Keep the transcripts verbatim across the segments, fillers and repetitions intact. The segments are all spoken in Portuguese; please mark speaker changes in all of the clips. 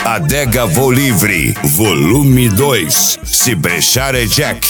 Speaker 1: Adega Vou Livre, volume dois. Se brechar é Jack.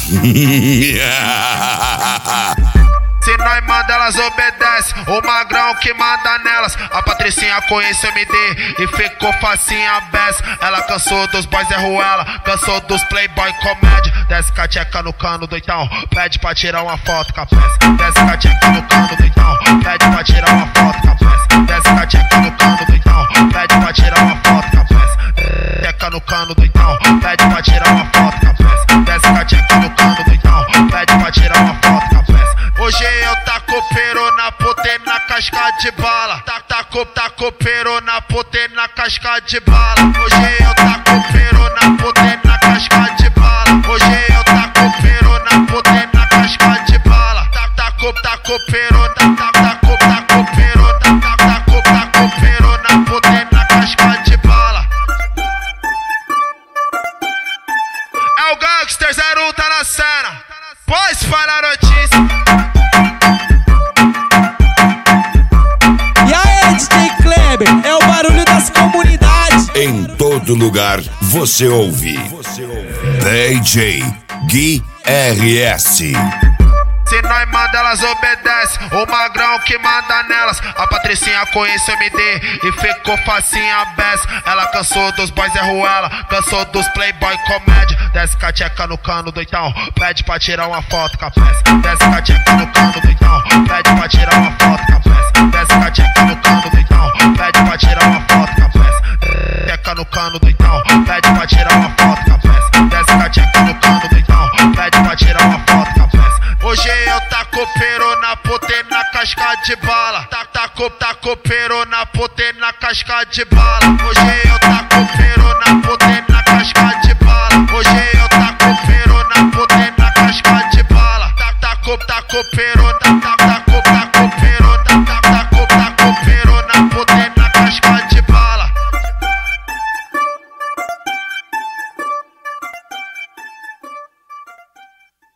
Speaker 2: Se nós manda, elas obedecem. O magrão que manda nelas. A Patricinha conhece M D e ficou facinha best. Ela cansou dos boys é ruela, cansou dos playboy comédia. Desce com a tcheca no cano, doitão, pede pra tirar uma foto com a peça. Desce com a tcheca no cano, doitão, pede pra tirar uma foto com a peça. Desce com a tcheca no cano, doitão, pede pra tirar uma foto com a peça. Tcheca no cano, doitão, pede pra tirar uma foto com a peça. Desce com a tcheca no cano, doitão, pede pra tirar uma foto com a peça. Hoje eu taco peru na potê na casca de bala. Taco, taco peru na potê na casca de bala. Hoje eu taco peru na potê na casca de bala. Hoje eu taco peru na potê na casca de bala. Taco, taco peru, taco, taco peru, taco, taco peru na potê na casca de bala. É o Gangster zero um tá na cena. Pode espalhar a notícia.
Speaker 3: É o barulho das comunidades.
Speaker 1: Em todo lugar você ouve D J Gui R S.
Speaker 2: Se nós manda, elas obedecem. O magrão que manda nelas. A Patricinha conhece M D e ficou facinha best. Ela cansou dos boys é ruela, cansou dos playboy comédia. Desce com a tcheca no cano, doitão, pede pra tirar uma foto com a peça. Desce com a tcheca no cano, doitão, pede pra tirar uma foto com a peça. Desce com a tcheca no cano, doitão, pede pra tirar uma foto com a peça. Tcheca no cano, doitão, pede pra tirar uma foto com a peça. Desce com a tcheca no cano, doitão, pede pra tirar uma foto com a peça. Hoje eu taco peru na potê na casca de bala. Taco, taco peru na potê na casca de bala. Hoje eu taco peru